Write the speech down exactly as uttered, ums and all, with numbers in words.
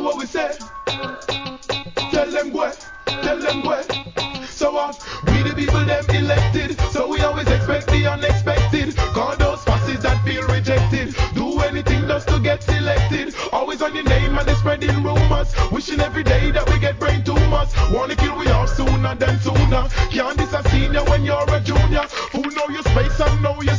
And what we say? Tell them what, tell them what. So what? We the people them elected, so we always expect the unexpected. Call those passes that feel rejected. Do anything just to get selected. Always on your name and they spreading rumors. Wishing every day that we get brain tumors. Wanna kill we off sooner than sooner. Can't this a senior when you're a junior. Who know your space and know your